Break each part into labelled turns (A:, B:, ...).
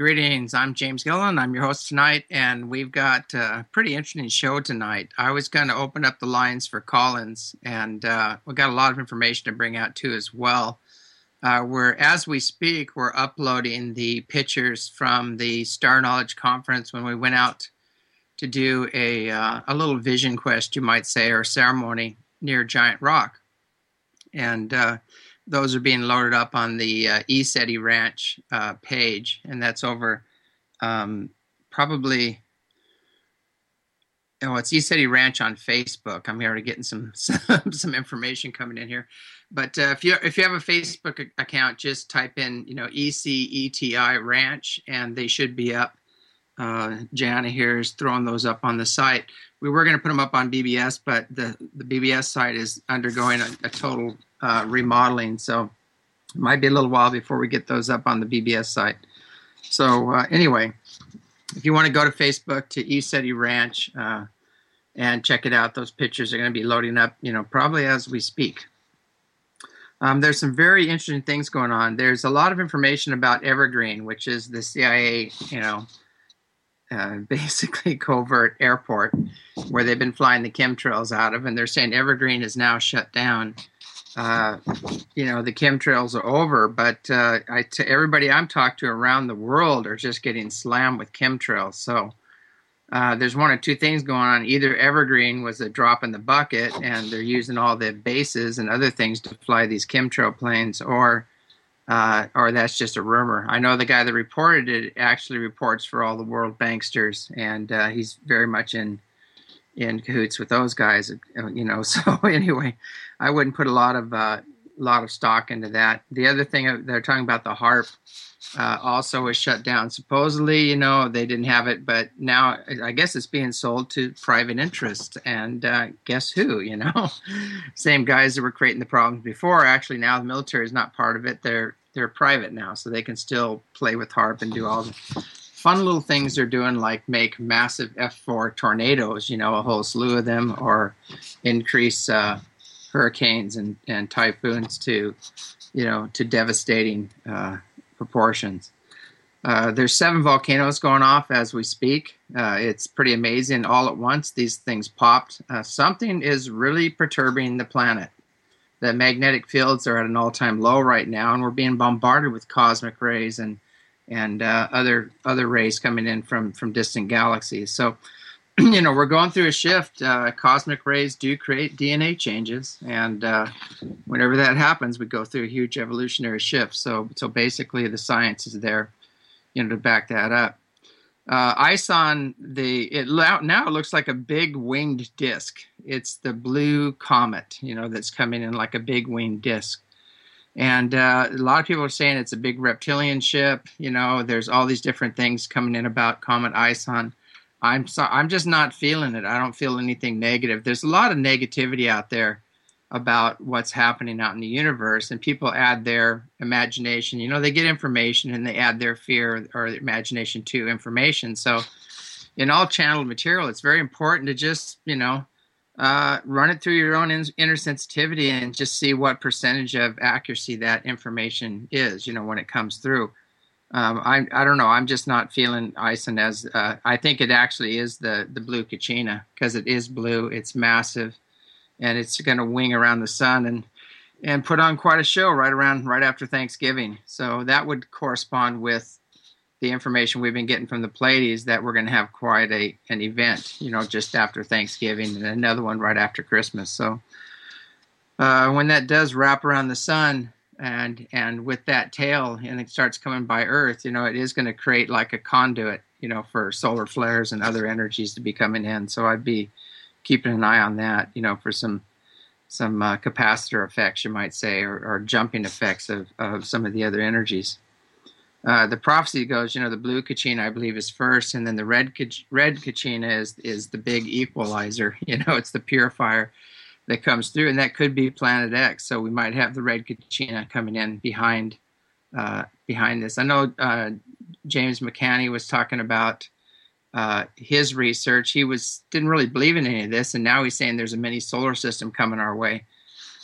A: Greetings. I'm James Gillen. I'm your host tonight, and we've got a pretty interesting show tonight. I was going to open up the lines for call-ins, and we've got a lot of information to bring out too as well. As we speak, we're uploading the pictures from the Star Knowledge Conference when we went out to do a little vision quest, you might say, or ceremony near Giant Rock. And those are being loaded up on the ECETI Ranch page, and that's over probably. Oh, it's ECETI Ranch on Facebook. I'm already getting some information coming in here, but if you have a Facebook account, just type in ECETI Ranch, and they should be up. Jana here is throwing those up on the site. We were going to put them up on BBS, but the BBS site is undergoing a total remodeling, so it might be a little while before we get those up on the BBS site. So anyway, if you want to go to Facebook to ECETI Ranch and check it out, those pictures are going to be loading up, probably as we speak. There's some very interesting things going on. There's a lot of information about Evergreen, which is the CIA, basically covert airport where they've been flying the chemtrails out of, and they're saying Evergreen is now shut down. The chemtrails are over, but everybody I'm talking to around the world are just getting slammed with chemtrails. So there's one or two things going on. Either Evergreen was a drop in the bucket and they're using all the bases and other things to fly these chemtrail planes, or that's just a rumor. I know the guy that reported it actually reports for all the world banksters, and he's very much in cahoots with those guys, So anyway, I wouldn't put a lot of stock into that. The other thing they're talking about, the HAARP also was shut down. Supposedly, they didn't have it, but now I guess it's being sold to private interest. And guess who? Same guys that were creating the problems before. Actually, now the military is not part of it. They're private now, so they can still play with HAARP and do all the fun little things they're doing, like make massive F4 tornadoes, a whole slew of them, or increase hurricanes and typhoons to devastating proportions. There's 7 volcanoes going off as we speak. It's pretty amazing. All at once, these things popped. Something is really perturbing the planet. The magnetic fields are at an all-time low right now, and we're being bombarded with cosmic rays and other rays coming in from distant galaxies. So, we're going through a shift. Cosmic rays do create DNA changes, and whenever that happens, we go through a huge evolutionary shift. So basically, the science is there, to back that up. ISON, now it looks like a big winged disc. It's the blue comet, that's coming in like a big winged disc. And a lot of people are saying it's a big reptilian ship. There's all these different things coming in about Comet ISON. I'm just not feeling it. I don't feel anything negative. There's a lot of negativity out there about what's happening out in the universe, and people add their imagination. They get information and they add their fear or imagination to information. So in all channeled material, it's very important to just, run it through your own inner sensitivity and just see what percentage of accuracy that information is, when it comes through. I don't know. I'm just not feeling ISON as I think it actually is the blue Kachina, because it is blue. It's massive, and it's going to wing around the sun and put on quite a show right after Thanksgiving. So that would correspond with the information we've been getting from the Pleiades that we're going to have quite an event, just after Thanksgiving, and another one right after Christmas. So when that does wrap around the sun, and with that tail, and it starts coming by Earth, it is going to create like a conduit, for solar flares and other energies to be coming in. So I'd be keeping an eye on that, for some capacitor effects, you might say, or jumping effects of some of the other energies. The prophecy goes, the blue Kachina, I believe, is first, and then the red Kachina is the big equalizer. It's the purifier that comes through, and that could be Planet X. So we might have the red Kachina coming in behind this. I know James McCanney was talking about his research. He didn't really believe in any of this, and now he's saying there's a mini solar system coming our way.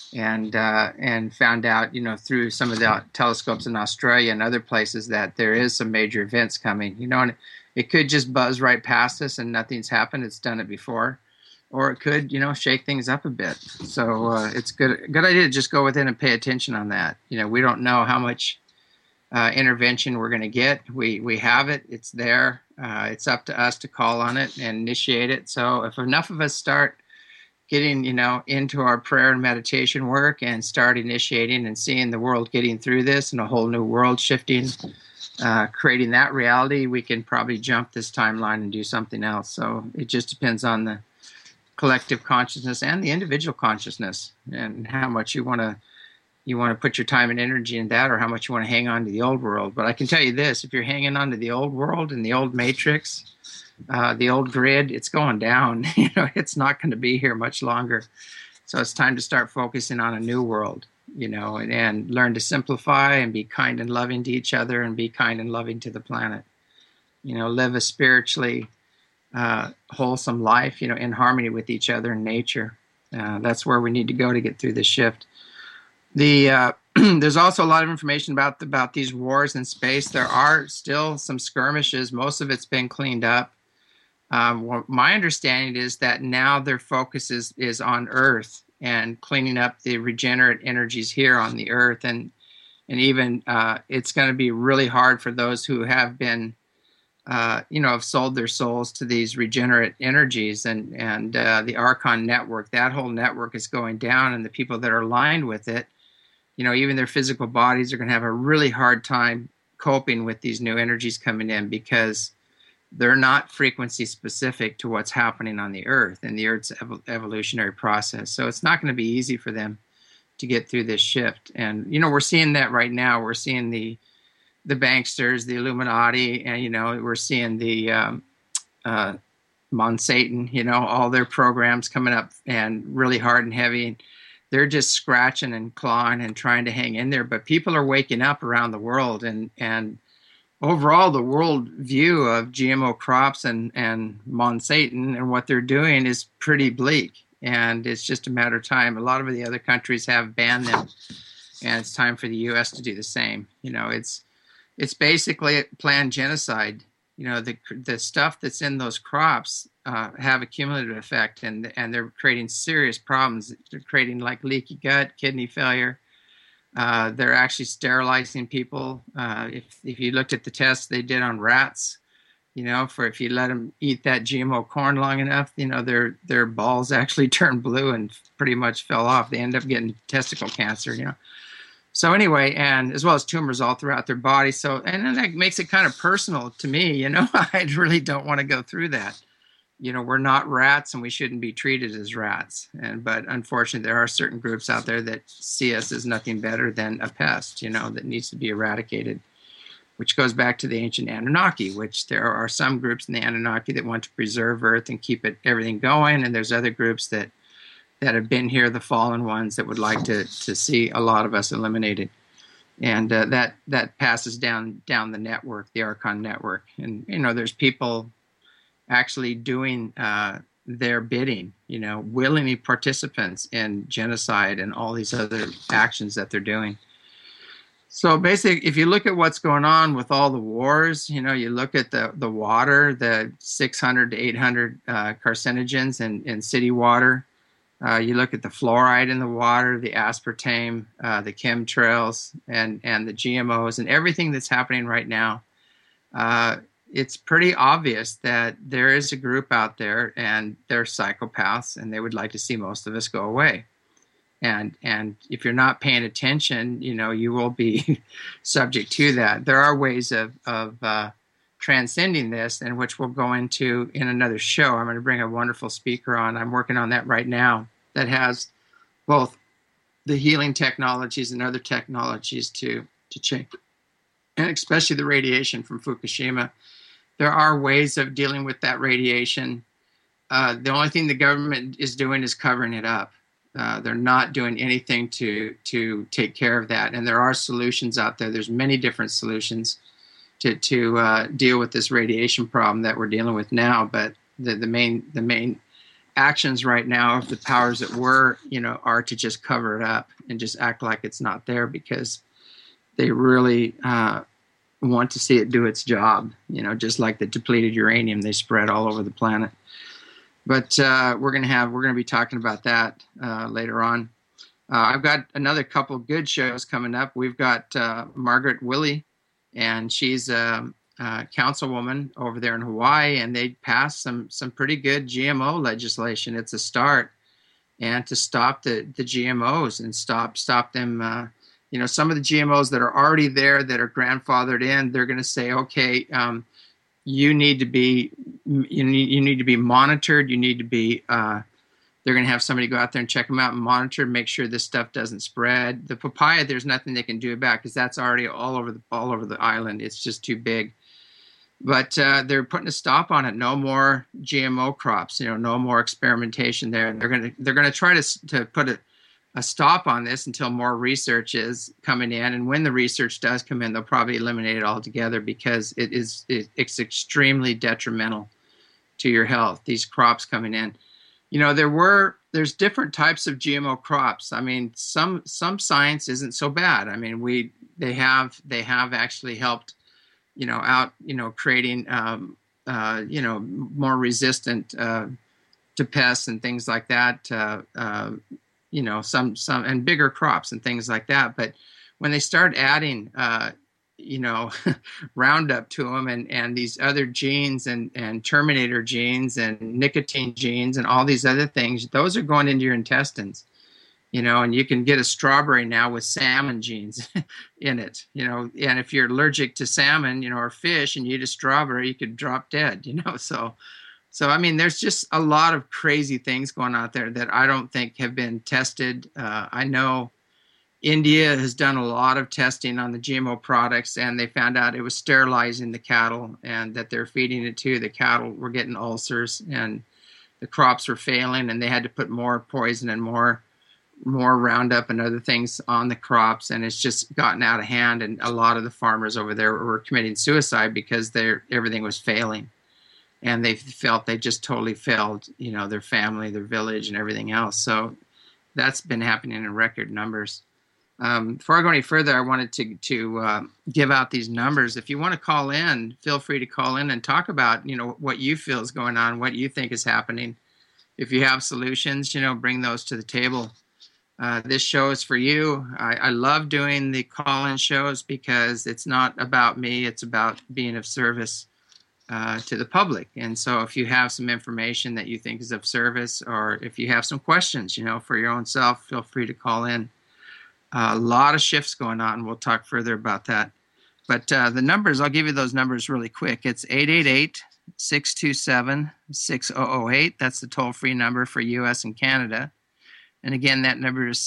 A: and found out, through some of the telescopes in Australia and other places that there is some major events coming. And it could just buzz right past us and nothing's happened. It's done it before, or it could, shake things up a bit. So it's good idea to just go within and pay attention on that. We don't know how much intervention we're going to get. We have it. It's there. It's up to us to call on it and initiate it. So if enough of us start getting, into our prayer and meditation work and start initiating and seeing the world getting through this and a whole new world shifting, creating that reality, we can probably jump this timeline and do something else. So it just depends on the collective consciousness and the individual consciousness and how much you want to put your time and energy in that, or how much you want to hang on to the old world. But I can tell you this, if you're hanging on to the old world and the old matrix, the old grid, it's going down. It's not going to be here much longer. So it's time to start focusing on a new world, and learn to simplify and be kind and loving to each other and be kind and loving to the planet. Live a spiritually wholesome life, in harmony with each other and nature. That's where we need to go to get through this shift. There's also a lot of information about these wars in space. There are still some skirmishes. Most of it's been cleaned up. My understanding is that now their focus is on Earth and cleaning up the regenerate energies here on the Earth, and even it's going to be really hard for those who have been, have sold their souls to these regenerate energies and the Archon network. That whole network is going down, and the people that are aligned with it, even their physical bodies are going to have a really hard time coping with these new energies coming in, because they're not frequency specific to what's happening on the Earth and the Earth's evolutionary process. So it's not going to be easy for them to get through this shift. And, we're seeing that right now. We're seeing the banksters, the Illuminati, and, we're seeing the Monsatan, all their programs coming up and really hard and heavy. They're just scratching and clawing and trying to hang in there. But people are waking up around the world, and overall, the world view of GMO crops and Monsatan and what they're doing is pretty bleak. And it's just a matter of time. A lot of the other countries have banned them, and it's time for the U.S. to do the same. It's basically planned genocide. The stuff that's in those crops have a cumulative effect, and they're creating serious problems. They're creating like leaky gut, kidney failure. They're actually sterilizing people. If you looked at the tests they did on rats, for if you let them eat that GMO corn long enough, their balls actually turned blue and pretty much fell off. They end up getting testicle cancer, So anyway, and as well as tumors all throughout their body. So, and then that makes it kind of personal to me, I really don't want to go through that. We're not rats, and we shouldn't be treated as rats. But unfortunately, there are certain groups out there that see us as nothing better than a pest, that needs to be eradicated, which goes back to the ancient Anunnaki, which there are some groups in the Anunnaki that want to preserve Earth and keep everything going. And there's other groups that have been here, the fallen ones, that would like to see a lot of us eliminated. And that passes down the network, the Archon network. And, there's people actually doing their bidding, willingly participants in genocide and all these other actions that they're doing. So basically, if you look at what's going on with all the wars, you look at the water, the 600 to 800 carcinogens in city water. You look at the fluoride in the water, the aspartame, the chemtrails, and the GMOs, and everything that's happening right now. It's pretty obvious that there is a group out there, and they're psychopaths, and they would like to see most of us go away. And if you're not paying attention, you will be subject to that. There are ways of transcending this, and which we'll go into in another show. I'm going to bring a wonderful speaker on. I'm working on that right now, that has both the healing technologies and other technologies to change, and especially the radiation from Fukushima. There are ways of dealing with that radiation. The only thing the government is doing is covering it up. They're not doing anything to take care of that. And there are solutions out there. There's many different solutions to deal with this radiation problem that we're dealing with now. But the main actions right now of the powers that were, are to just cover it up and just act like it's not there, because they really want to see it do its job, just like the depleted uranium they spread all over the planet. But we're going to be talking about that later on. I've got another couple good shows coming up. We've got Margaret Willey, and she's a councilwoman over there in Hawaii, and they passed some pretty good GMO legislation. It's a start, and to stop the GMOs and stop them. Some of the GMOs that are already there, that are grandfathered in, they're going to say, okay, you need to be monitored. You need to be. They're going to have somebody go out there and check them out and monitor, make sure this stuff doesn't spread. The papaya, there's nothing they can do about, because that's already all over the island. It's just too big. But they're putting a stop on it. No more GMO crops. No more experimentation there. And they're going to try to put a stop on this until more research is coming in. And when the research does come in, they'll probably eliminate it altogether, because it's extremely detrimental to your health. These crops coming in. There's different types of GMO crops. I mean, some science isn't so bad. I mean, they have actually helped, creating, more resistant to pests and things like that. Some and bigger crops and things like that. But when they start adding, Roundup to them and these other genes and terminator genes and nicotine genes and all these other things, those are going into your intestines, and you can get a strawberry now with salmon genes in it, and if you're allergic to salmon, or fish, and you eat a strawberry, you could drop dead, so I mean, there's just a lot of crazy things going out there that I don't think have been tested. I know India has done a lot of testing on the GMO products, and they found out it was sterilizing the cattle, and that they're feeding it to the cattle were getting ulcers, and the crops were failing, and they had to put more poison and more Roundup and other things on the crops, and it's just gotten out of hand. And a lot of the farmers over there were committing suicide because everything was failing, and they felt they just totally failed, their family, their village, and everything else. So that's been happening in record numbers. Before I go any further, I wanted to give out these numbers. If you want to call in, feel free to call in and talk about, what you feel is going on, what you think is happening. If you have solutions, bring those to the table. This show is for you. I love doing the call-in shows, because it's not about me. It's about being of service to the public. And so if you have some information that you think is of service, or if you have some questions, for your own self, feel free to call in. A lot of shifts going on. We'll talk further about that. But the numbers, I'll give you those numbers really quick. It's 888-627-6008. That's the toll-free number for U.S. and Canada. And again, that number is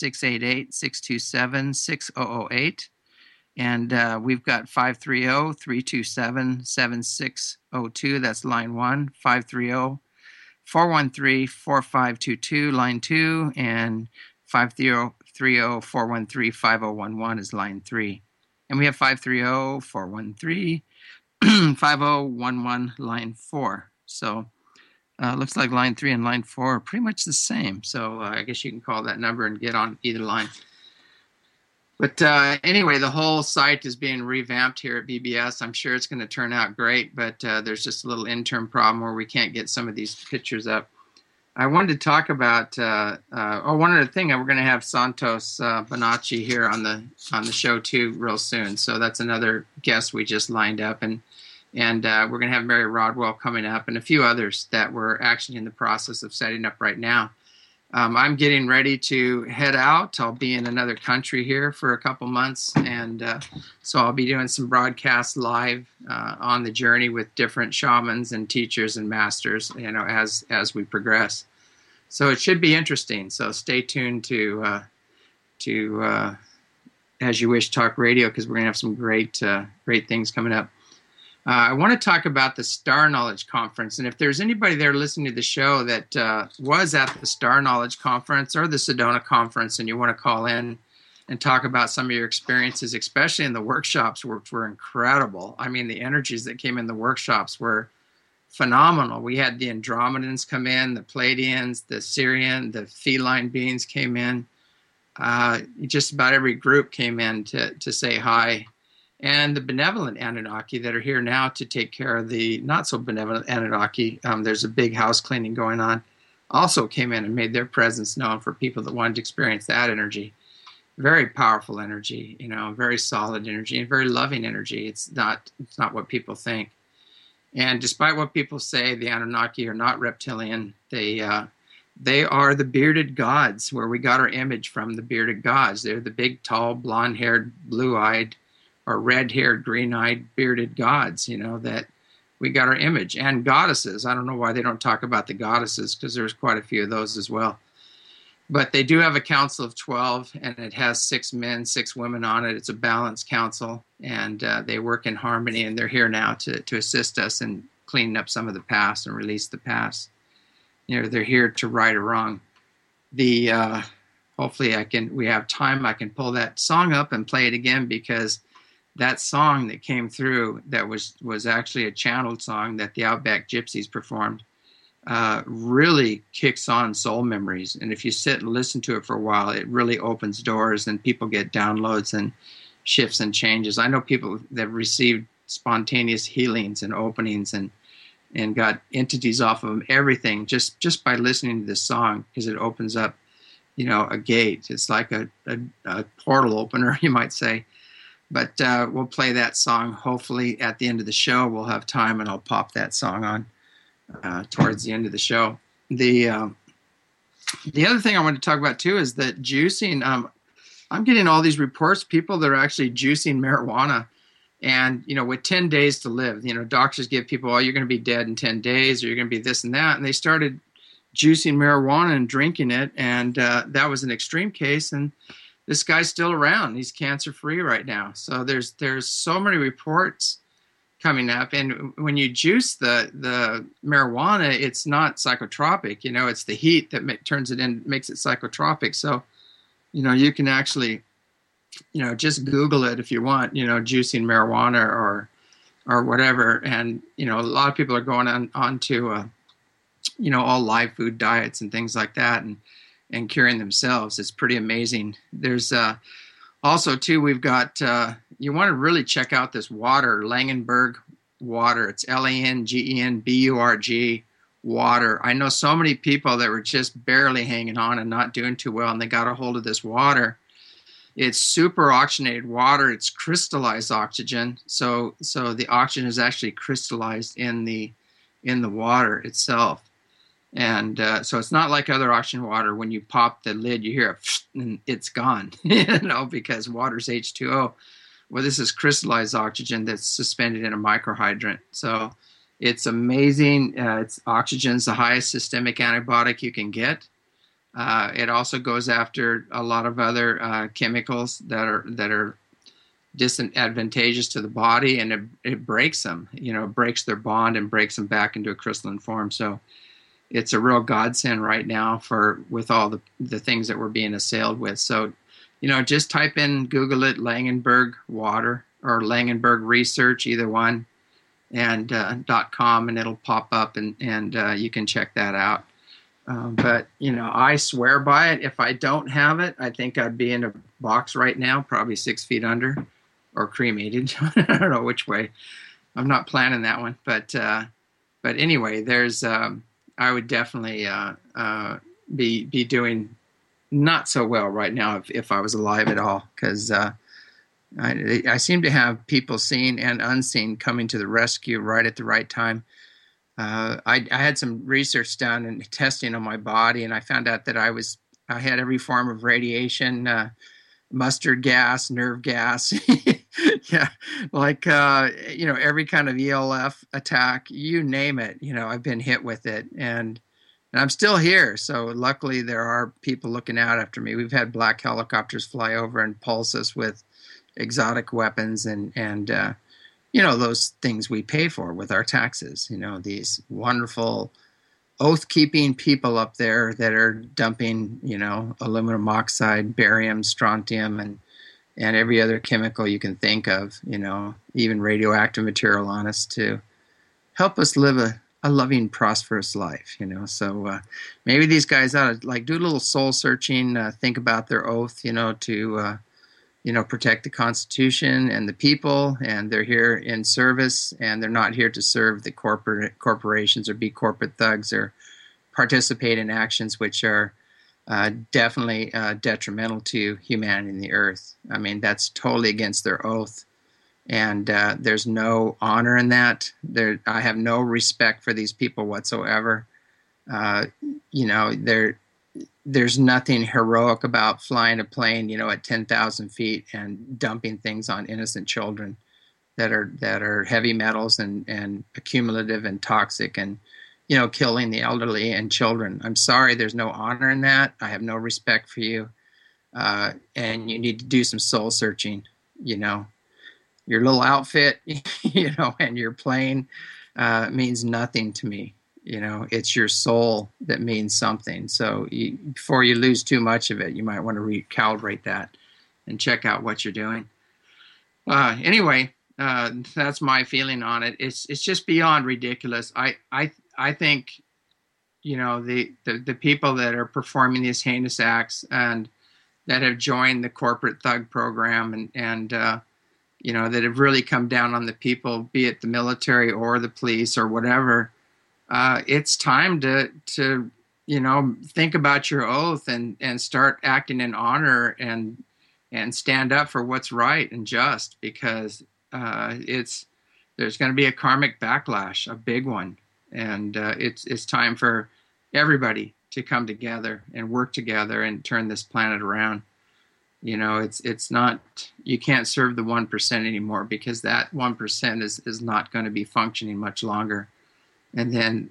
A: 688-627-6008. And we've got 530-327-7602. That's line 1. 530-413-4522, line 2. And 530-413-5011 is line 3. And we have 530-413-5011, line 4. So looks like line 3 and line 4 are pretty much the same. So I guess you can call that number and get on either line. But anyway, the whole site is being revamped here at BBS. I'm sure it's going to turn out great, but there's just a little interim problem where we can't get some of these pictures up. I wanted to talk about one other thing. We're going to have Santos Bonacci here on the show too real soon. So that's another guest we just lined up, and we're going to have Mary Rodwell coming up, and a few others that we're actually in the process of setting up right now. I'm getting ready to head out. I'll be in another country here for a couple months, and so I'll be doing some broadcasts live on the journey with different shamans and teachers and masters, as we progress. So it should be interesting. So stay tuned to As You Wish Talk Radio, because we're going to have some great things coming up. I want to talk about the Star Knowledge Conference. And if there's anybody there listening to the show that was at the Star Knowledge Conference or the Sedona Conference, and you want to call in and talk about some of your experiences, especially in the workshops, which were incredible. I mean, the energies that came in the workshops were phenomenal. We had the Andromedans come in, the Pleiadians, the Sirian, the feline beings came in. Just about every group came in to say hi. And the benevolent Anunnaki that are here now to take care of the not so benevolent Anunnaki, there's a big house cleaning going on, also came in and made their presence known for people that wanted to experience that energy. Very powerful energy, very solid energy and very loving energy. It's not what people think. And despite what people say, the Anunnaki are not reptilian. They are the bearded gods, where we got our image from, the bearded gods. They're the big, tall, blonde-haired, blue-eyed, or red-haired, green-eyed, bearded gods, that we got our image. And goddesses. I don't know why they don't talk about the goddesses, because there's quite a few of those as well. But they do have a council of 12, and it has 6 men, 6 women on it. It's a balanced council, and they work in harmony, and they're here now to assist us in cleaning up some of the past and release the past. They're here to right or wrong. Hopefully we have time, I can pull that song up and play it again, because that song that came through that was actually a channeled song that the Outback Gypsies performed. Really kicks on soul memories. And if you sit and listen to it for a while, it really opens doors and people get downloads and shifts and changes. I know people that received spontaneous healings and openings and got entities off of them, everything, just by listening to this song, because it opens up, a gate. It's like a portal opener, you might say. But we'll play that song. Hopefully at the end of the show, we'll have time and I'll pop that song on. Towards the end of the show. The other thing I want to talk about too is that juicing. I'm getting all these reports, people that are actually juicing marijuana, and with 10 days to live. Doctors give people, you're going to be dead in 10 days, or you're going to be this and that, and they started juicing marijuana and drinking it, and that was an extreme case. And this guy's still around. He's cancer-free right now. So there's so many reports coming up, and when you juice the marijuana, it's not psychotropic. It's the heat that turns it in, makes it psychotropic. So, you can actually, just Google it if you want. Juicing marijuana or whatever, and a lot of people are going on to all live food diets and things like that, and curing themselves. It's pretty amazing. There's also, too, we've got, you want to really check out this water, Langenburg water. It's Langenburg water. I know so many people that were just barely hanging on and not doing too well, and they got a hold of this water. It's super oxygenated water. It's crystallized oxygen. So the oxygen is actually crystallized in the water itself. And so it's not like other oxygen water. When you pop the lid, you hear it, and it's gone, because water's H2O. Well, this is crystallized oxygen that's suspended in a microhydrant. So it's amazing. Oxygen's the highest systemic antibiotic you can get. It also goes after a lot of other chemicals that are disadvantageous to the body, and it breaks them. It breaks their bond and breaks them back into a crystalline form. So it's a real godsend right now with all the things that we're being assailed with. So, just type in, Google it, Langenburg water or Langenburg research, either one, and .com, and it'll pop up, and you can check that out. But, I swear by it. If I don't have it, I think I'd be in a box right now, probably 6 feet under, or cremated. I don't know which way. I'm not planning that one. But anyway, there's... I would definitely be doing not so well right now if I was alive at all, because I seem to have people seen and unseen coming to the rescue right at the right time. I had some research done and testing on my body, and I found out that I had every form of radiation, mustard gas, nerve gas. Yeah, like, every kind of ELF attack, you name it, I've been hit with it, and I'm still here. So luckily there are people looking out after me. We've had black helicopters fly over and pulse us with exotic weapons and those things we pay for with our taxes, these wonderful oath-keeping people up there that are dumping, aluminum oxide, barium, strontium, and every other chemical you can think of, even radioactive material on us to help us live a loving, prosperous life. So maybe these guys ought to like do a little soul searching, think about their oath, to protect the Constitution and the people, and they're here in service, and they're not here to serve the corporations or be corporate thugs or participate in actions which are definitely detrimental to humanity and the earth. I mean, that's totally against their oath, and there's no honor in that. I have no respect for these people whatsoever. There's nothing heroic about flying a plane, at 10,000 feet and dumping things on innocent children that are heavy metals and accumulative and toxic and, killing the elderly and children. I'm sorry, there's no honor in that. I have no respect for you. And you need to do some soul searching, Your little outfit, and your plane means nothing to me. It's your soul that means something. So before you lose too much of it, you might want to recalibrate that and check out what you're doing. Anyway, that's my feeling on it. It's just beyond ridiculous. I think, the people that are performing these heinous acts and that have joined the corporate thug program and that have really come down on the people, be it the military or the police or whatever. It's time to think about your oath and start acting in honor and stand up for what's right and just, because there's going to be a karmic backlash, a big one, and it's time for everybody to come together and work together and turn this planet around. It's not, you can't serve the 1% anymore, because that 1% is not going to be functioning much longer. And then,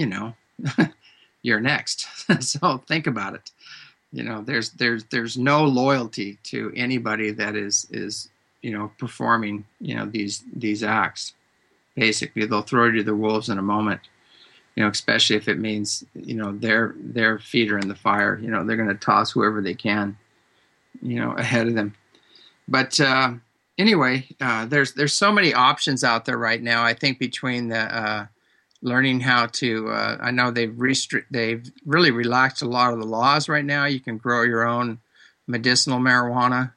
A: you're next. So think about it. There's no loyalty to anybody that is performing, these acts. Basically, they'll throw you to the wolves in a moment, especially if it means, their feet are in the fire. They're going to toss whoever they can, ahead of them. But anyway, there's so many options out there right now. I think between the learning how to, I know they've really relaxed a lot of the laws right now. You can grow your own medicinal marijuana.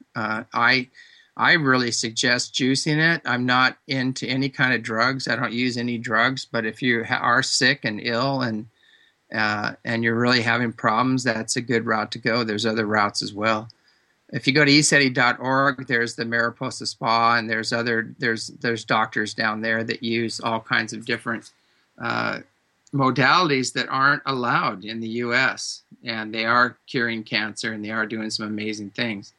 A: I really suggest juicing it. I'm not into any kind of drugs. I don't use any drugs. But if you are sick and ill and you're really having problems, that's a good route to go. There's other routes as well. If you go to ECETI.org, there's the Mariposa Spa, and there's doctors down there that use all kinds of different modalities that aren't allowed in the U.S., and they are curing cancer, and they are doing some amazing things.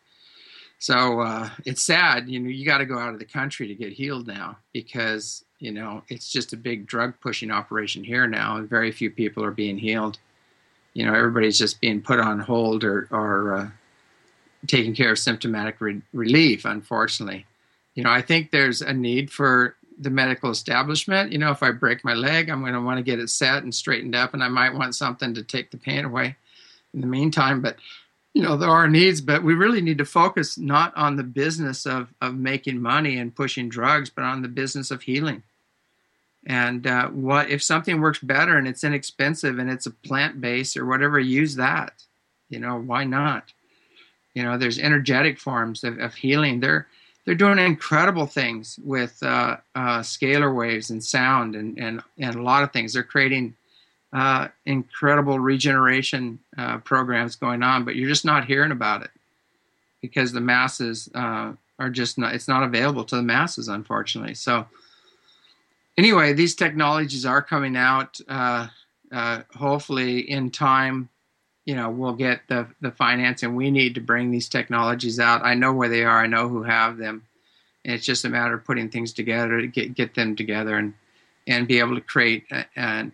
A: So it's sad, you got to go out of the country to get healed now, because it's just a big drug pushing operation here now, and very few people are being healed. Everybody's just being put on hold or taking care of symptomatic relief, unfortunately. I think there's a need for the medical establishment. If I break my leg, I'm going to want to get it set and straightened up, and I might want something to take the pain away in the meantime. But, there are needs, but we really need to focus not on the business of making money and pushing drugs, but on the business of healing. And what if something works better and it's inexpensive and it's a plant-based or whatever, use that. Why not? There's energetic forms of healing. They're doing incredible things with scalar waves and sound and a lot of things. They're creating incredible regeneration programs going on, but you're just not hearing about it because the masses are just not, it's not available to the masses, unfortunately. So anyway, these technologies are coming out. Hopefully in time, we'll get the financing we need to bring these technologies out. I know where they are. I know who have them. And it's just a matter of putting things together to get them together and be able to create a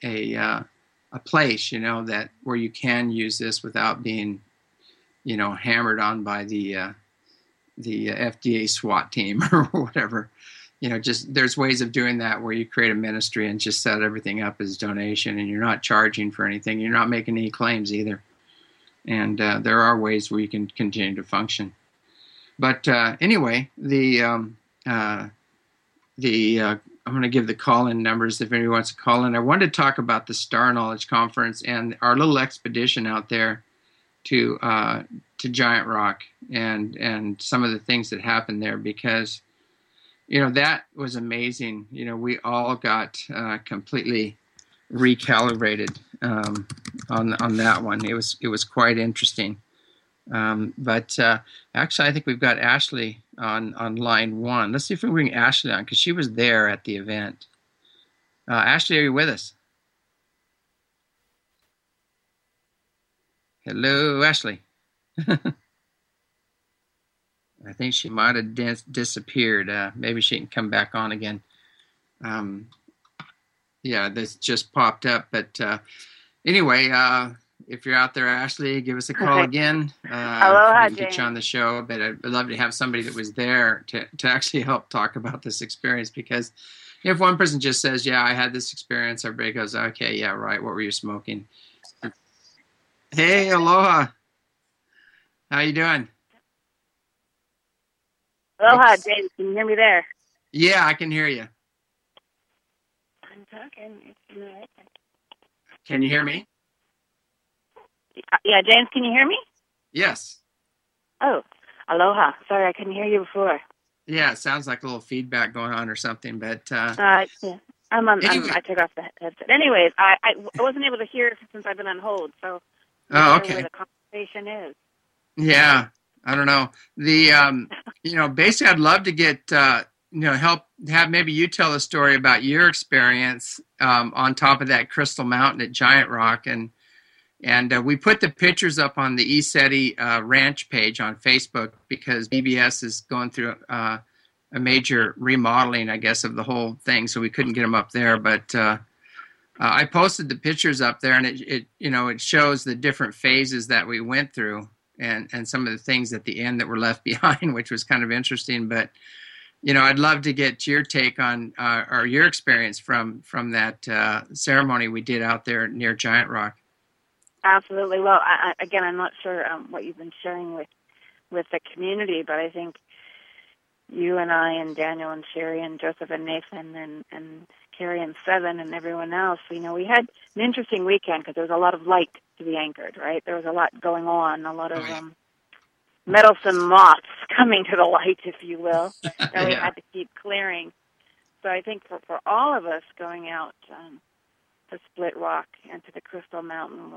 A: place, that where you can use this without being, hammered on by the FDA SWAT team or whatever. Just there's ways of doing that where you create a ministry and just set everything up as donation, and you're not charging for anything. You're not making any claims either. And there are ways where you can continue to function. But anyway, the I'm going to give the call-in numbers if anybody wants to call in. I wanted to talk about the Star Knowledge Conference and our little expedition out there to Giant Rock and some of the things that happened there, because that was amazing. We all got completely recalibrated on that one. It was quite interesting. But actually, I think we've got Ashley on line one. Let's see if we can bring Ashley on, because she was there at the event. Ashley, are you with us? Hello, Ashley. I think she might have disappeared. Maybe she can come back on again. Yeah, this just popped up. But anyway, if you're out there, Ashley, give us a call again.
B: Aloha,
A: we can get you on the show. But I'd love to have somebody that was there to actually help talk about this experience, because if one person just says, yeah, I had this experience, everybody goes, okay, yeah, right. What were you smoking? Hey, aloha. How you doing?
B: Aloha, James. Can you hear me there?
A: Yeah, I can hear you.
B: I'm talking.
A: Can you hear me?
B: Yeah, James, can you hear me?
A: Yes.
B: Oh, aloha. Sorry, I couldn't hear you before.
A: Yeah, it sounds like a little feedback going on or something, but...
B: yeah. Anyway. I took off the headset. Anyways, I wasn't able to hear since I've been on hold, so I'm not sure where the conversation is.
A: Yeah, I don't know. Basically, I'd love to get, help have maybe you tell a story about your experience on top of that Crystal Mountain at Giant Rock. And we put the pictures up on the ECETI Ranch page on Facebook, because BBS is going through a major remodeling, I guess, of the whole thing, so we couldn't get them up there. But I posted the pictures up there, and it shows the different phases that we went through, and some of the things at the end that were left behind, which was kind of interesting. But I'd love to get your take on or your experience from that ceremony we did out there near Giant Rock.
B: Absolutely. Well, again, I'm not sure what you've been sharing with the community, but I think you and I and Daniel and Sherry and Joseph and Nathan and Carrie and Seven and everyone else, we had an interesting weekend, because there was a lot of light to be anchored, right? There was a lot going on, a lot of meddlesome moths coming to the light, if you will, that we had to keep clearing. So I think for all of us going out to Split Rock and to the Crystal Mountain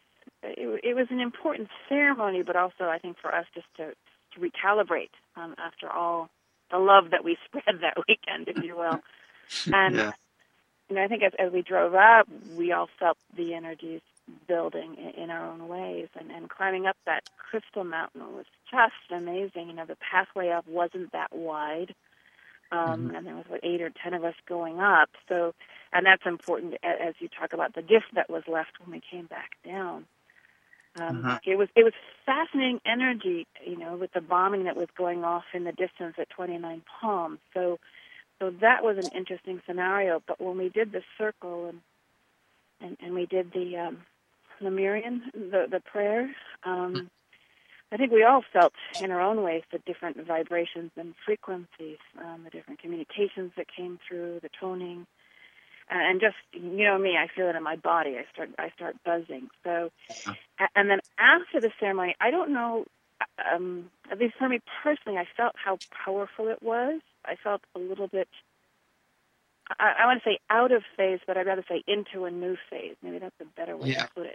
B: it was an important ceremony, but also I think for us just to recalibrate after all the love that we spread that weekend, if you will. And I think as we drove up, we all felt the energies building in our own ways, and climbing up that Crystal Mountain was just amazing. The pathway up wasn't that wide. And there was 8 or 10 of us going up. So, and that's important as you talk about the gift that was left when we came back down. It was fascinating energy, with the bombing that was going off in the distance at 29 Palms. So that was an interesting scenario. But when we did the circle and we did the Lemurian, the prayer, I think we all felt in our own ways the different vibrations and frequencies, the different communications that came through, the toning, and just me, I feel it in my body. I start buzzing. So, and then after the ceremony, I don't know. At least for me personally, I felt how powerful it was. I felt a little bit. I want to say out of phase, but I'd rather say into a new phase. Maybe that's a better way to put it.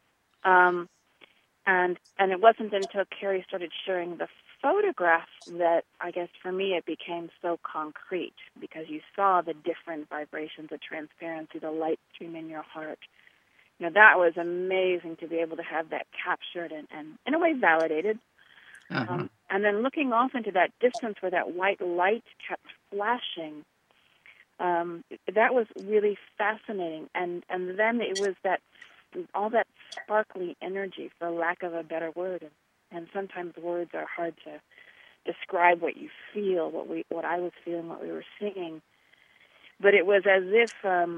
B: And it wasn't until Carrie started sharing the photographs that, I guess, for me, it became so concrete, because you saw the different vibrations, the transparency, the light stream in your heart. That was amazing to be able to have that captured and in a way, validated. And then looking off into that distance where that white light kept flashing, that was really fascinating. And then it was all that sparkly energy, for lack of a better word, and sometimes words are hard to describe what you feel, what I was feeling, what we were singing. But it was as if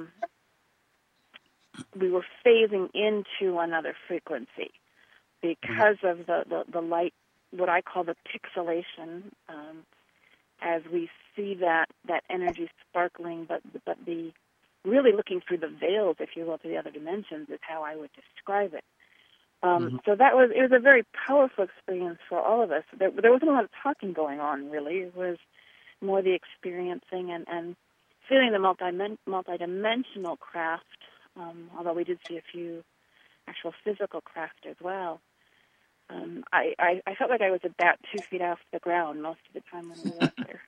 B: we were phasing into another frequency because of the light, what I call the pixelation, as we see that energy sparkling, but the really looking through the veils, if you will, to the other dimensions is how I would describe it. So it was a very powerful experience for all of us. There wasn't a lot of talking going on, really. It was more the experiencing and feeling the multidimensional craft, although we did see a few actual physical craft as well. I felt like I was about 2 feet off the ground most of the time when we were up there.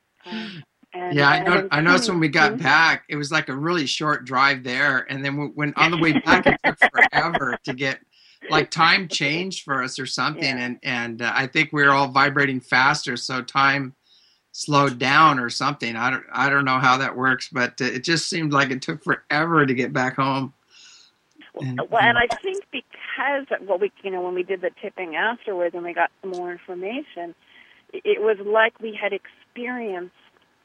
A: I noticed when we got back, it was like a really short drive there, and then when on the way back, it took forever to get, like, time changed for us or something, and I think we were all vibrating faster, so time slowed down or something. I don't know how that works, but it just seemed like it took forever to get back home.
B: And I think because when we did the tipping afterwards and we got some more information, it was like we had experienced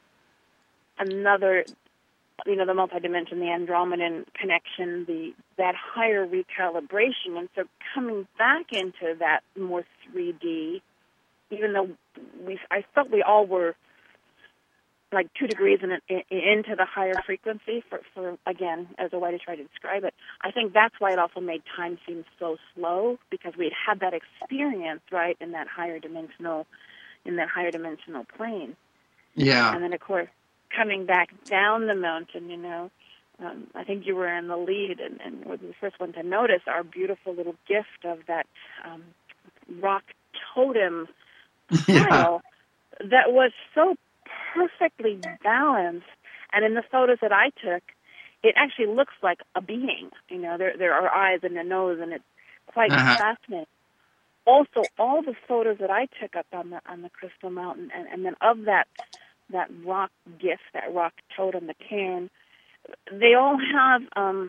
B: another, the multidimension, the Andromedan connection, that higher recalibration, and so coming back into that more 3D, even though I felt we all were like 2 degrees into the higher frequency for again, as a way to try to describe it. I think that's why it also made time seem so slow, because we'd had that experience, right, in that higher dimensional plane.
A: Yeah.
B: And then, of course, coming back down the mountain, I think you were in the lead and were the first one to notice our beautiful little gift of that rock totem pile that was so perfectly balanced. And in the photos that I took, it actually looks like a being. There are eyes and a nose, and it's quite fascinating. Also, all the photos that I took up on the Crystal Mountain, and then of that rock gift, that rock totem, the cairn, they all have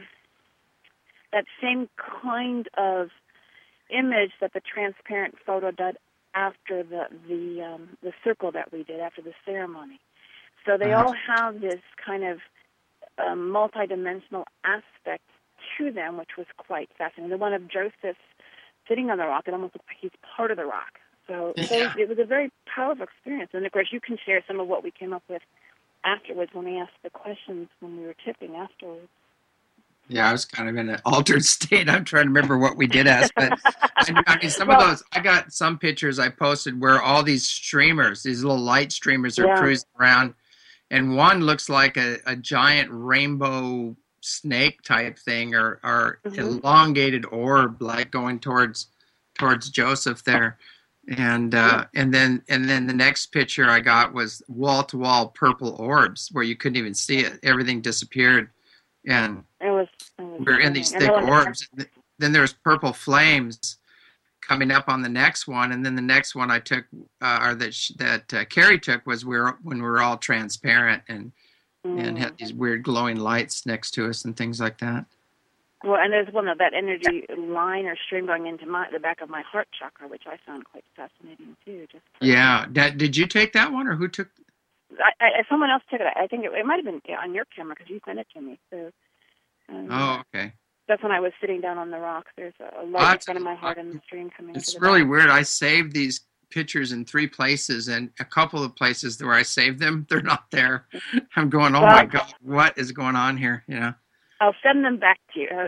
B: that same kind of image that the transparent photo did after the circle that we did after the ceremony. So they all have this kind of multidimensional aspect to them, which was quite fascinating. The one of Joseph sitting on the rock, it almost looks like he's part of the rock. So it was a very powerful experience. And, of course, you can share some of what we came up with afterwards when we asked the questions when we were tipping afterwards.
A: Yeah, I was kind of in an altered state. I'm trying to remember what we did ask, but I mean, some of those, I got some pictures I posted where all these streamers, these little light streamers are cruising around, and one looks like a giant rainbow snake type thing or elongated orb, like going towards Joseph there. And then the next picture I got was wall-to-wall purple orbs where you couldn't even see it. Everything disappeared. And we're in these thick orbs. Then there's purple flames coming up on the next one, and then the next one I took, or that Carrie took, was when we were all transparent and had these weird glowing lights next to us and things like that.
B: Well, and there's one of that energy line or stream going into the back of my heart chakra, which I found quite fascinating too.
A: Did you take that one, or who took?
B: Someone else took it. I think it might have been on your camera because you sent it to me. So.
A: Okay.
B: That's when I was sitting down on the rocks. There's a light in front of my heart and the stream coming.
A: It's really weird. I saved these pictures in 3 places, and a couple of places where I saved them, they're not there. I'm going, my God, what is going on here?
B: I'll send them back to you.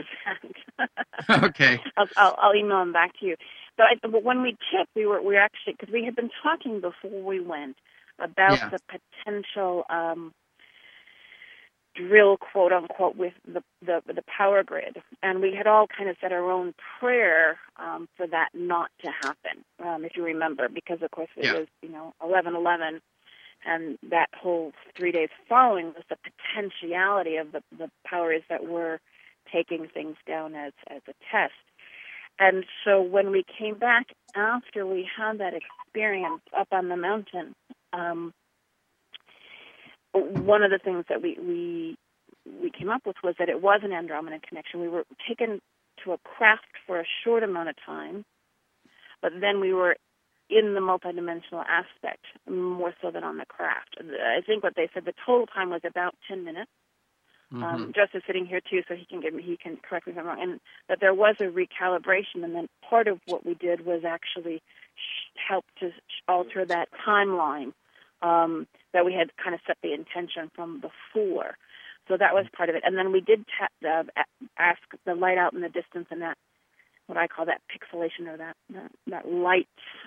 A: Okay.
B: I'll email them back to you. But when we tipped, we were actually, because we had been talking before we went about the potential drill, quote unquote, with the power grid, and we had all kind of said our own prayer for that not to happen, if you remember, because of course it was 11/11, and that whole 3 days following was the potentiality of the powers that were taking things down as a test. And so when we came back after we had that experience up on the mountain, one of the things that we came up with was that it was an Andromedan connection. We were taken to a craft for a short amount of time, but then we were in the multidimensional aspect more so than on the craft. I think what they said the total time was about 10 minutes. Justice sitting here too, so he can correct me if I'm wrong. And that there was a recalibration, and then part of what we did was actually help to alter that timeline that we had kind of set the intention from before. So that was part of it. And then we did ask the light out in the distance, and that, what I call that pixelation, or that light.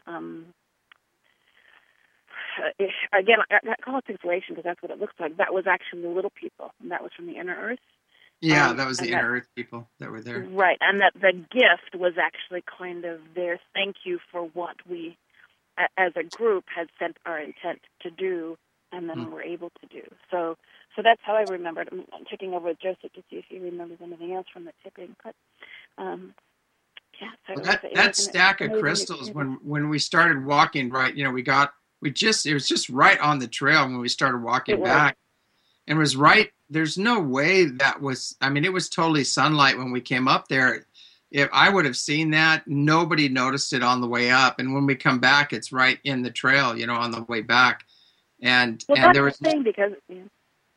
B: Again, I call it pixelation because that's what it looks like. That was actually little people, and that was from the inner earth.
A: Yeah, that was the inner earth people that were there.
B: Right, and that the gift was actually kind of their thank you for what we, as a group, had sent our intent to do, and then were able to do. So that's how I remembered. I'm checking over with Joseph to see if he remembers anything else from the tipping. But yeah, so
A: well, that stack of crystals when we started walking, right? You know, it was just right on the trail when we started walking back, and it was right. There's no way that was. I mean, it was totally sunlight when we came up there. If I would have seen that, nobody noticed it on the way up, and when we come back, it's right in the trail. You know, on the way back. And there was
B: the thing because. Yeah.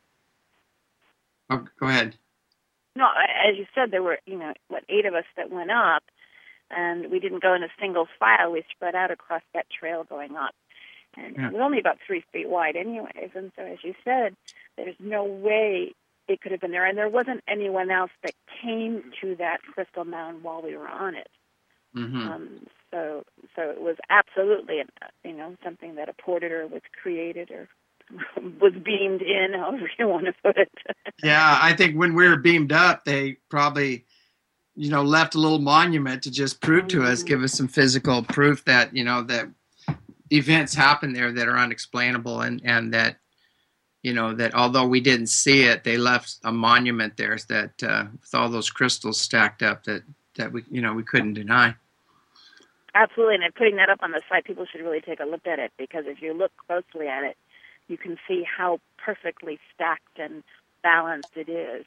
A: Oh, go ahead.
B: No, as you said, there were 8 of us that went up, and we didn't go in a single file. We spread out across that trail going up, and it was only about 3 feet wide, anyways. And so, as you said, there's no way it could have been there, and there wasn't anyone else that came to that crystal mound while we were on it.
A: Mm-hmm.
B: So it was absolutely, something that a porter was created or was beamed in, however you want to put it.
A: Yeah, I think when we were beamed up, they probably, left a little monument to just prove to us, give us some physical proof that, that events happen there that are unexplainable, and that, that although we didn't see it, they left a monument there that with all those crystals stacked up that we, we couldn't deny.
B: Absolutely, and putting that up on the site, people should really take a look at it, because if you look closely at it, you can see how perfectly stacked and balanced it is.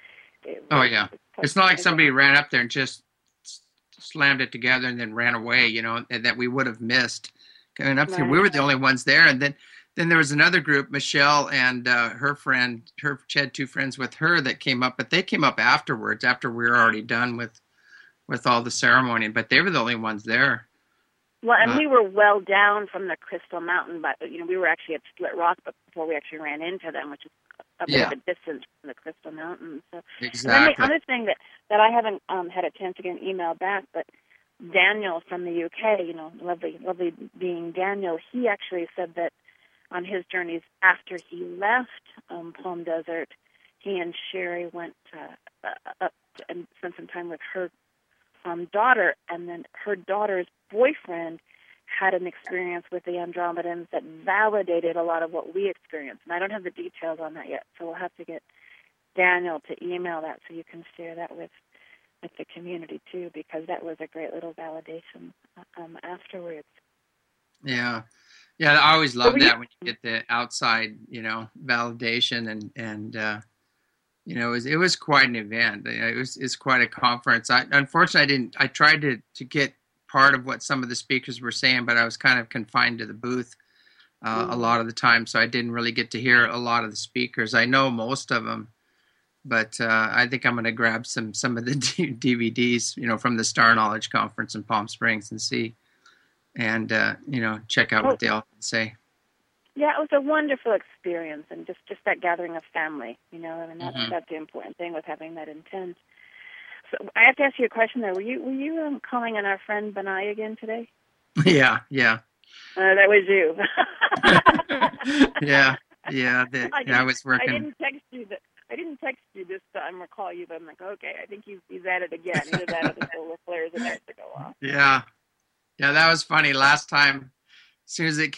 B: It's
A: not like somebody ran up there and just slammed it together and then ran away, and that we would have missed going up there. We were the only ones there, and then there was another group, Michelle and her friend. She had 2 friends with her that came up, but they came up afterwards, after we were already done with all the ceremony. But they were the only ones there.
B: Well, and we were well down from the Crystal Mountain, but we were actually at Split Rock before we actually ran into them, which is a bit of a distance from the Crystal Mountain. So,
A: exactly.
B: And then the other thing that I haven't had a chance to get an email back, but Daniel from the UK, lovely being Daniel, he actually said that on his journeys after he left Palm Desert, he and Sherry went up and spent some time with her daughter, and then her daughter's boyfriend had an experience with the Andromedans that validated a lot of what we experienced. And I don't have the details on that yet, so we'll have to get Daniel to email that so you can share that with the community too, because that was a great little validation afterwards.
A: Yeah, I always love that when you get the outside, validation, and it was quite an event. It's quite a conference. Unfortunately, I tried to get part of what some of the speakers were saying, but I was kind of confined to the booth a lot of the time, so I didn't really get to hear a lot of the speakers. I know most of them, but I think I'm going to grab some of the DVDs, from the Star Knowledge Conference in Palm Springs and see, and check out what they all say.
B: Yeah, it was a wonderful experience, and just that gathering of family, and that's the important thing with having that intent. So I have to ask you a question, though. Were you calling on our friend Benai again today?
A: Yeah.
B: That was you.
A: Yeah. I was working.
B: I didn't text you this time or call you, but I'm like, okay, I think he's at it again. He was at it the solar flares about to go off.
A: Yeah, that was funny. Last time, as soon as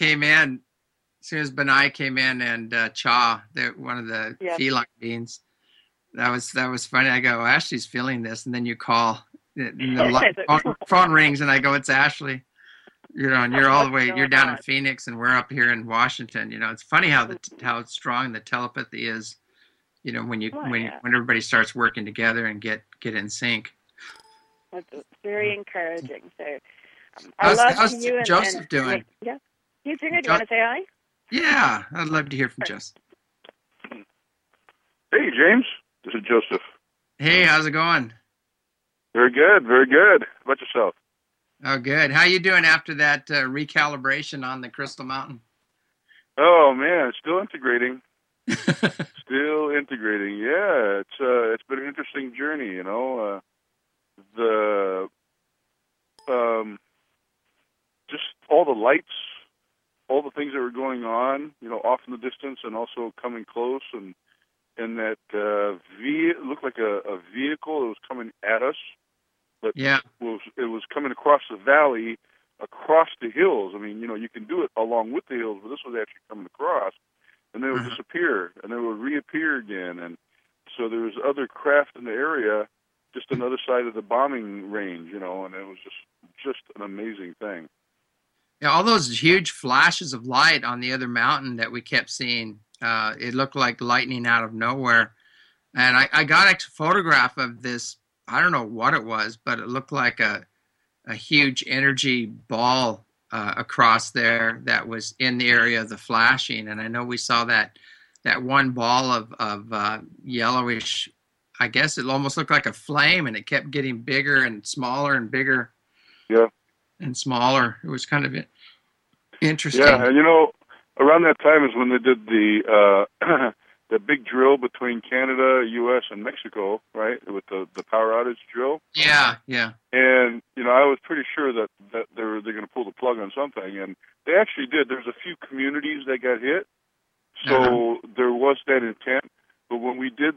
A: Benai came in and Cha, one of the feline beings, that was funny. I go, Ashley's feeling this, and then you call, and the phone rings, and I go, it's Ashley. And you're all the way, you're down in Phoenix, and we're up here in Washington. It's funny how strong the telepathy is. When everybody starts working together and get in sync.
B: It's very encouraging. So,
A: how's Joseph doing?
B: Yeah, he's doing good. Do you want to say hi?
A: Yeah, I'd love to hear from Joseph.
C: Hey, James. This is Joseph.
A: Hey, how's it going?
C: Very good, very good. How about yourself?
A: Oh, good. How you doing after that recalibration on the Crystal Mountain?
C: Oh man, still integrating. Still integrating. Yeah, it's been an interesting journey. The just all the lights, all the things that were going on. Off in the distance and also coming close, and that it looked like a vehicle that was coming at us, but
A: Yeah.
C: it was coming across the valley, across the hills. I mean, you can do it along with the hills, but this was actually coming across, and then it would
A: Uh-huh.
C: disappear, and then it would reappear again, and so there was other craft in the area, just another side of the bombing range, and it was just an amazing thing.
A: Yeah, all those huge flashes of light on the other mountain that we kept seeing, it looked like lightning out of nowhere. And I got a photograph of this. I don't know what it was, but it looked like a huge energy ball across there that was in the area of the flashing. And I know we saw that one ball of yellowish. I guess it almost looked like a flame, and it kept getting bigger and smaller and bigger.
C: Yeah.
A: And smaller. It was kind of interesting.
C: Yeah, and around that time is when they did the the big drill between Canada, U.S., and Mexico, right? With the power outage drill.
A: Yeah.
C: And I was pretty sure that they're going to pull the plug on something, and they actually did. There's a few communities that got hit, so there was that intent. But when we did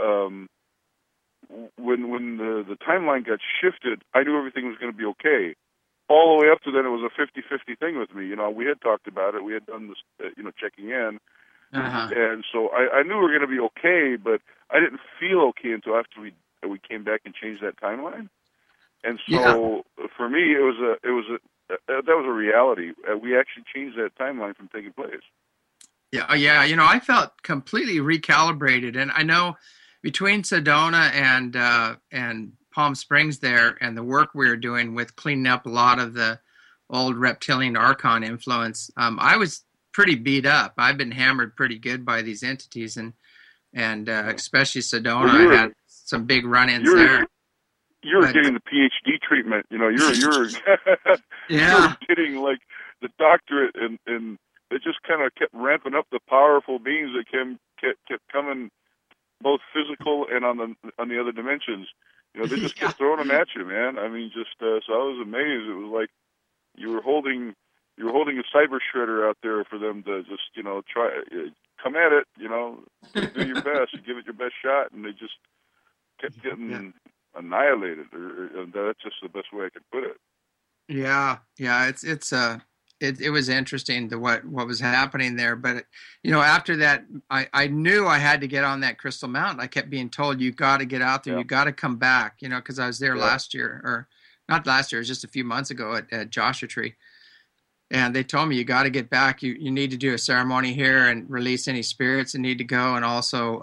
C: when the timeline got shifted, I knew everything was going to be okay. All the way up to then, it was a 50-50 thing with me. We had talked about it. We had done this, checking in. And so I knew we were going to be okay, but I didn't feel okay until after we came back and changed that timeline. And so for me, that was a reality. We actually changed that timeline from taking place.
A: Yeah. I felt completely recalibrated, and I know between Sedona and Palm Springs there, and the work we were doing with cleaning up a lot of the old reptilian archon influence, I was pretty beat up. I've been hammered pretty good by these entities, and especially Sedona. I had some big run-ins there.
C: You were getting the PhD treatment. You were getting like the doctorate, and it just kind of kept ramping up the powerful beings that kept coming, both physical and on the other dimensions. They just kept throwing them at you, man. I mean, so I was amazed. It was like you were holding a cyber shredder out there for them to just, try, come at it, do your best, give it your best shot, and they just kept getting annihilated. Or that's just the best way I could put it.
A: Yeah, it was interesting what was happening there, but after that, I knew I had to get on that Crystal Mountain. I kept being told, you got to get out there, you got to come back, because I was there last year, or not last year, it was just a few months ago at Joshua Tree, and they told me, you got to get back. You need to do a ceremony here and release any spirits that need to go, and also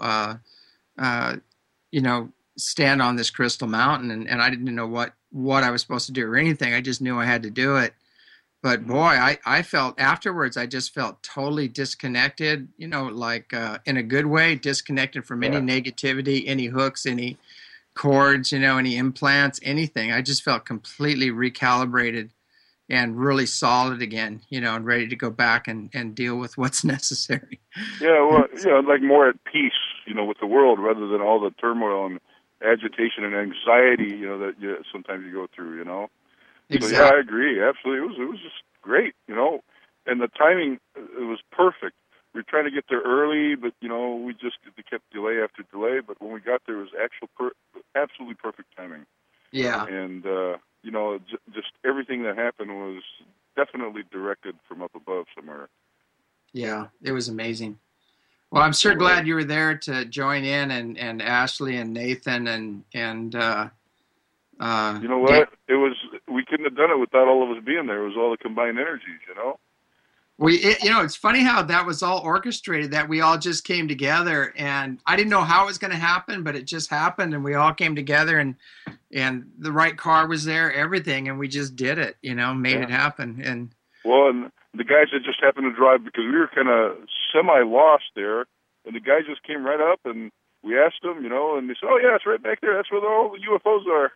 A: stand on this Crystal Mountain, and I didn't know what I was supposed to do or anything. I just knew I had to do it. But boy, I felt afterwards, I just felt totally disconnected, like in a good way, disconnected from any negativity, any hooks, any cords, any implants, anything. I just felt completely recalibrated and really solid again, and ready to go back and deal with what's necessary.
C: Yeah, well, like more at peace, with the world rather than all the turmoil and agitation and anxiety, that sometimes you go through,
A: Exactly.
C: So, I agree. Absolutely. It was just great, and the timing, it was perfect. We were trying to get there early, but, we just kept delay after delay. But when we got there, it was absolutely perfect timing.
A: Yeah.
C: And, just everything that happened was definitely directed from up above somewhere.
A: Yeah, it was amazing. Well, I'm sure glad you were there to join in, and Ashley and Nathan and
C: you know what? We couldn't have done it without all of us being there. It was all the combined energies,
A: It's funny how that was all orchestrated, that we all just came together, and I didn't know how it was going to happen, but it just happened, and we all came together, and the right car was there, everything, and we just did it, made it happen. And
C: the guys that just happened to drive, because we were kind of semi-lost there, and the guys just came right up, and we asked them, and they said, "Oh yeah, it's right back there. That's where all the UFOs are."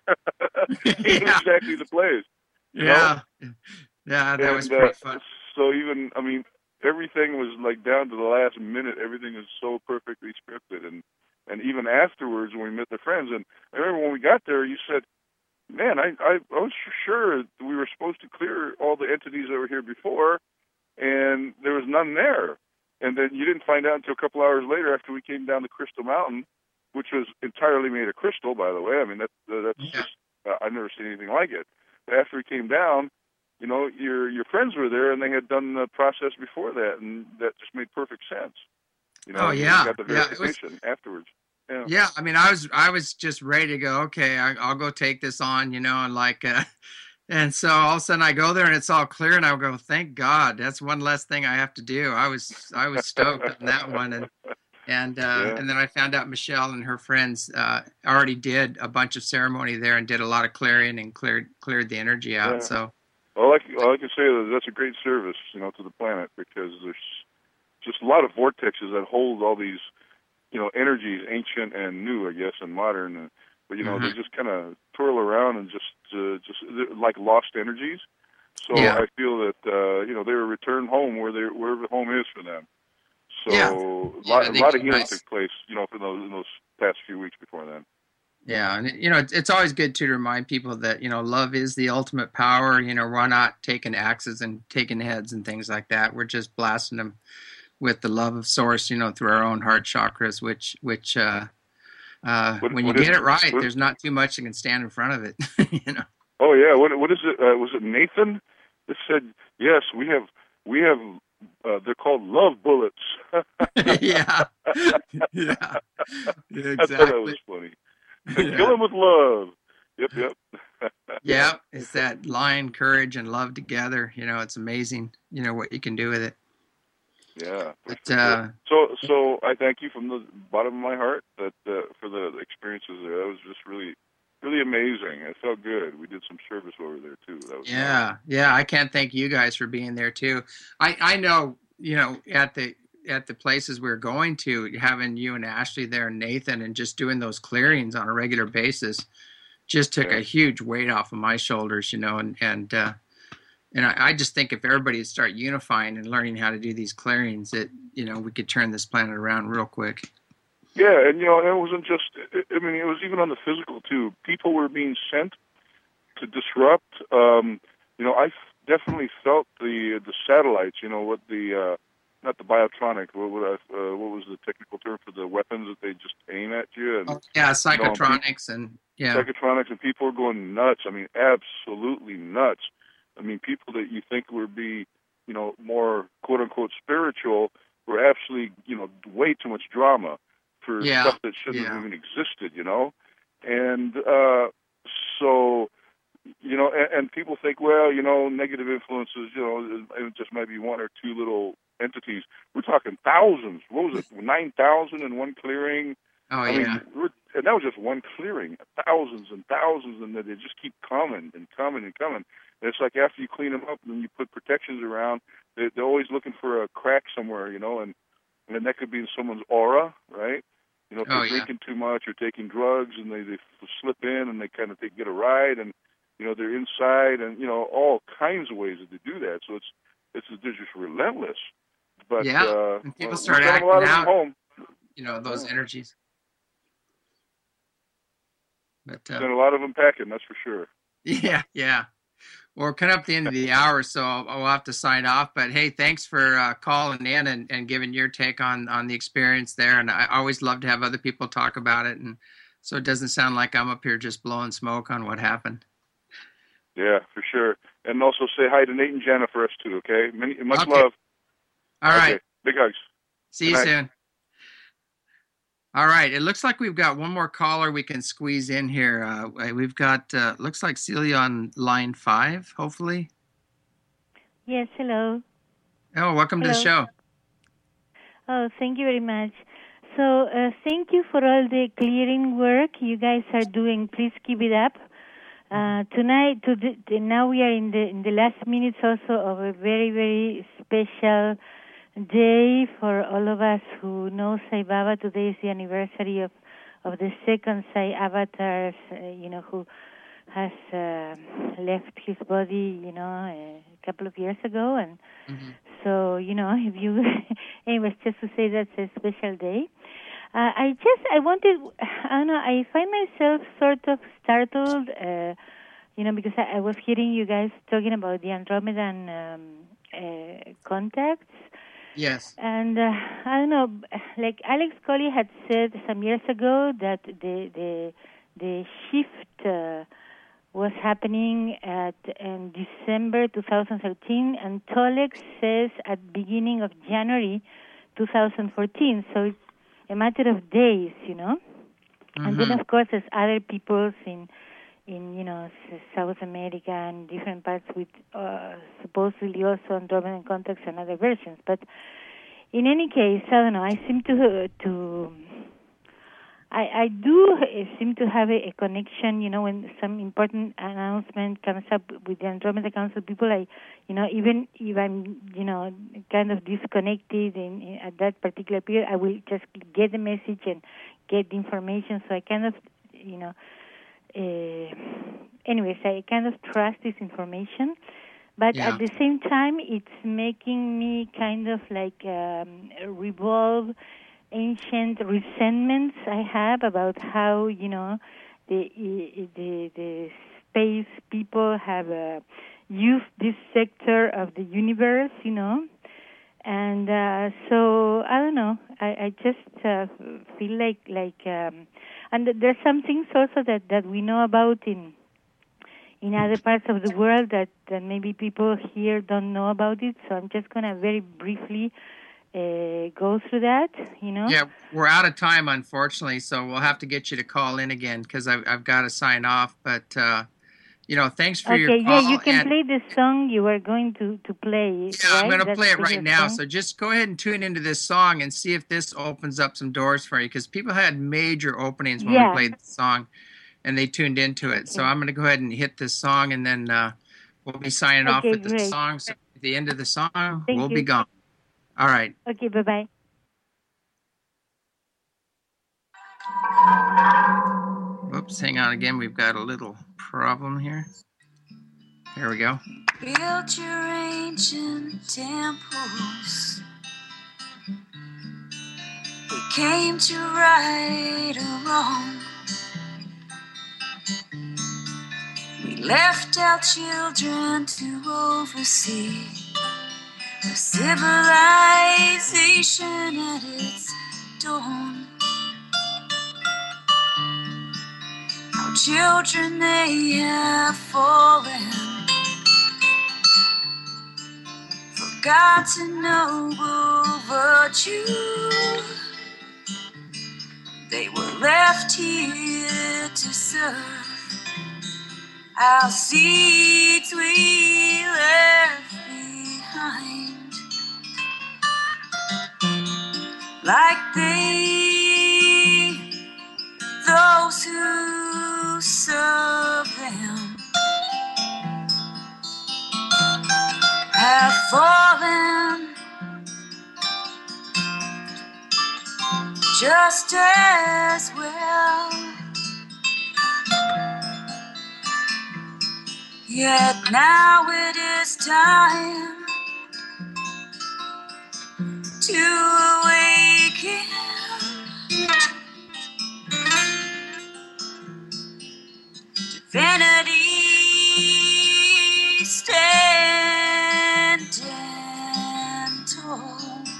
C: Exactly the place.
A: Yeah, that was pretty fun.
C: So even, everything was like down to the last minute. Everything was so perfectly scripted, and even afterwards when we met the friends, and I remember when we got there, you said, "Man, I was sure we were supposed to clear all the entities that were here before, and there was none there." And then you didn't find out until a couple hours later after we came down the Crystal Mountain, which was entirely made of crystal, by the way. I mean, that's just I've never seen anything like it. But after we came down, you know, your friends were there, and they had done the process before that, and that just made perfect sense. You know, you got the verification afterwards. Yeah.
A: Yeah, I mean, I was just ready to go. Okay, I'll go take this on, you know, and like, and so all of a sudden I go there and it's all clear, and I go, thank God, that's one less thing I have to do. I was stoked on that one, and then I found out Michelle and her friends already did a bunch of ceremony there and did a lot of clearing and cleared the energy out. Yeah. So,
C: all I can say is that's a great service, you know, to the planet, because there's just a lot of vortexes that hold all these, you know, energies, ancient and new, I guess, and modern. But you know, they just kind of twirl around and just like lost energies. So I feel that you know, they were returned home wherever home is for them. So a lot of healing took place, you know, for those past few weeks before then.
A: Yeah, and you know, it's always good to remind people that, you know, love is the ultimate power. You know, we're not taking axes and taking heads and things like that. We're just blasting them with the love of Source, you know, through our own heart chakras, which when you get it right, there's not too much that can stand in front of it. You know.
C: Oh yeah, what is it? Was it Nathan that said, "Yes, we have they're called love bullets."
A: yeah, exactly.
C: I thought that was funny. Kill them with love. Yep.
A: Yeah, it's that lion courage and love together. You know, it's amazing. You know what you can do with it.
C: Yeah.
A: But,
C: so I thank you from the bottom of my heart that for the experiences there. That was just really, really amazing. It felt good. We did some service over there too. That was
A: nice. I can't thank you guys for being there too. I know, you know, at the places we're going to, having you and Ashley there and Nathan and just doing those clearings on a regular basis just took a huge weight off of my shoulders, you know, and I just think if everybody would start unifying and learning how to do these clearings, that, you know, we could turn this planet around real quick.
C: Yeah, and, you know, it wasn't just, I mean, it was even on the physical, too. People were being sent to disrupt. You know, I definitely felt the satellites, you know, what the, not the biotronic, what was the technical term for the weapons that they just aim at you? And,
A: psychotronics, you know,
C: psychotronics, and people were going nuts. I mean, absolutely nuts. I mean, people that you think would be, you know, more quote-unquote spiritual were actually, you know, way too much drama for stuff that shouldn't have even existed, you know? And so, you know, and people think, well, you know, negative influences, you know, it just might be one or two little entities. We're talking thousands. What was it, 9,000 in one clearing?
A: I mean,
C: and that was just one clearing, thousands and thousands, and they just keep coming and coming and coming. And it's like after you clean them up and you put protections around, they're always looking for a crack somewhere, you know, and that could be in someone's aura, right? You know, if they're drinking too much or taking drugs, and they slip in and they kind of get a ride, and, you know, they're inside, and, you know, all kinds of ways that they do that. So they're just relentless. But
A: and people start acting out, you know, those energies. But
C: there's a lot of them packing, that's for sure.
A: Yeah. We're coming up the end of the hour, so I'll have to sign off. But hey, thanks for calling in and giving your take on the experience there. And I always love to have other people talk about it, and so it doesn't sound like I'm up here just blowing smoke on what happened.
C: Yeah, for sure. And also say hi to Nate and Jana for us too, okay? Much love.
A: All right.
C: Big hugs.
A: See you soon. All right. It looks like we've got one more caller we can squeeze in here. We've got, looks like Celia on line 5, hopefully.
D: Yes, hello.
A: Oh, welcome to the show.
D: Oh, thank you very much. So thank you for all the clearing work you guys are doing. Please keep it up. Tonight, now we are in the last minutes also of a very, very special day for all of us who know Sai Baba. Today is the anniversary of the second Sai avatars, you know, who has left his body, a couple of years ago, and so if you, anyways, just to say that's a special day. I find myself sort of startled, because I was hearing you guys talking about the Andromedan contacts.
A: Yes.
D: And I don't know, like Alex Coley had said some years ago that the shift was happening in December 2013, and Tolex says at beginning of January 2014. So it's a matter of days, And then, of course, there's other peoples in South America and different parts with supposedly also Andromedan contacts and other versions. But in any case, I don't know. I seem I do seem to have a connection. When some important announcement comes up with the Andromeda Council people, even if I'm kind of disconnected at that particular period, I will just get the message and get the information. So I kind of anyways, I kind of trust this information, but at the same time, it's making me kind of like revolve ancient resentments I have about how the space people have used this sector of the universe, and so I don't know. I just feel like and there's some things also that we know about in other parts of the world that maybe people here don't know about it. So I'm just gonna very briefly go through that.
A: Yeah, we're out of time, unfortunately, so we'll have to get you to call in again because I've got to sign off. But thanks for your call.
D: Okay, yeah, you can play the song you were going to play.
A: Yeah,
D: right?
A: I'm going to play it right now.
D: Song?
A: So just go ahead and tune into this song and see if this opens up some doors for you, because people had major openings when we played the song, and they tuned into it. Okay. So I'm going to go ahead and hit this song, and then we'll be signing off with the song. So at the end of the song, we'll be gone. All right.
D: Okay, bye-bye.
A: Whoops, hang on again. We've got a little problem here. There we go.
E: Build your ancient temples. They came to right a wrong. We left our children to oversee a civilization at its dawn. Our children, they have fallen, forgotten noble virtue. They were left here to serve our seeds we left behind. Like those who serve them have fallen just as well. Yet now it is time to awaken. Divinity standing tall.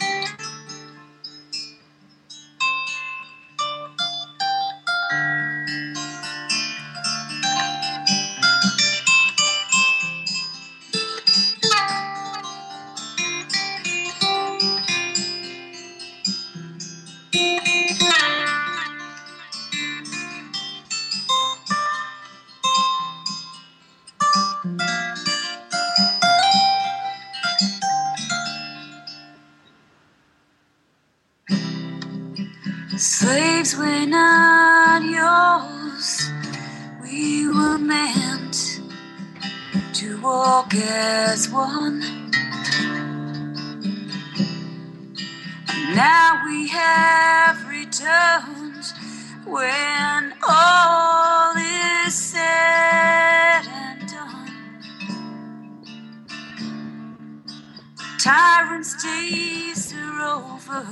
E: Slaves were not yours. We were meant to walk as one. Now we have returned when all is said. tyrant's days are over.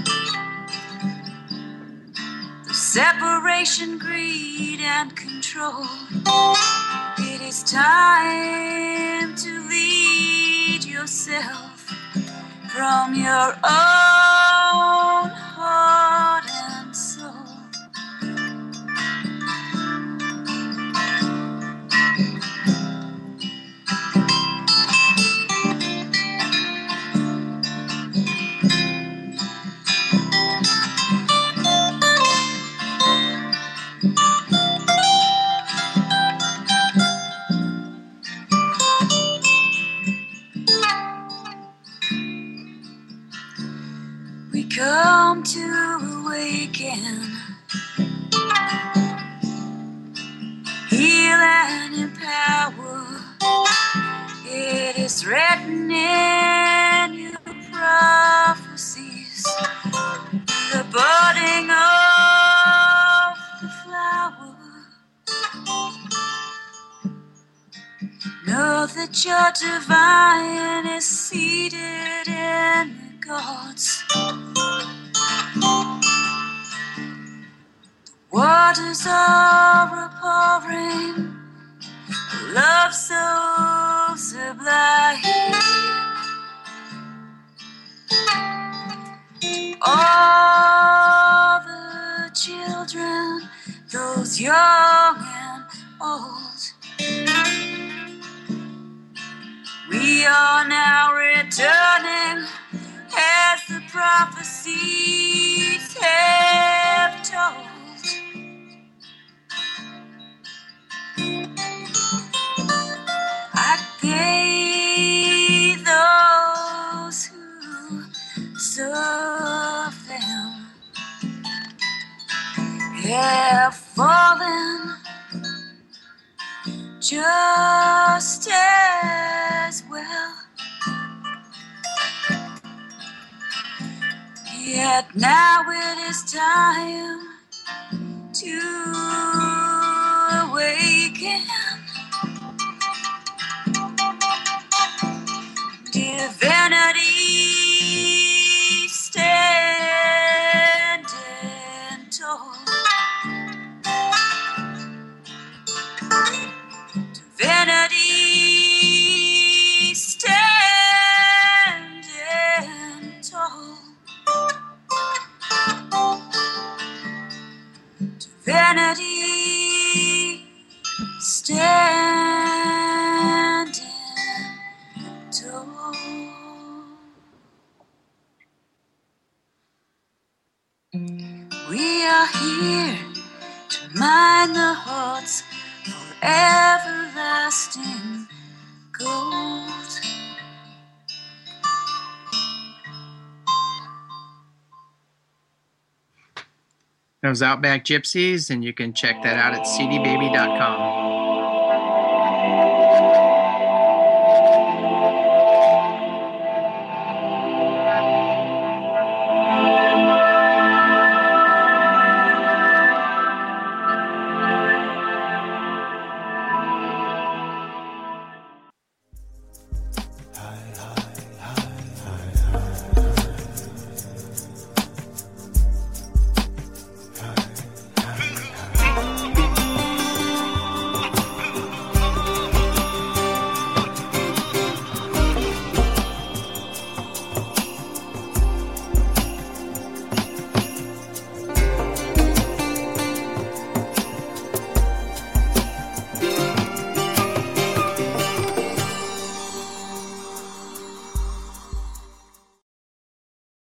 E: The separation, greed, and control. It is time to lead yourself from your own heart and soul. We come to awaken, heal and empower. It is written in your prophecies, the budding of the flower. Know that your divine is seated in the gods. Waters are pouring, love so sublime. All the children, those young and old, we are now returning as the prophecies have told. I gave those who serve them have fallen just as well. Yet now it is time to awaken. Divinity standing tall. Divinity standing tall. Divinity standing tall. We are here to mine the hearts for everlasting gold.
A: Those Outback Gypsies, and you can check that out at cdbaby.com.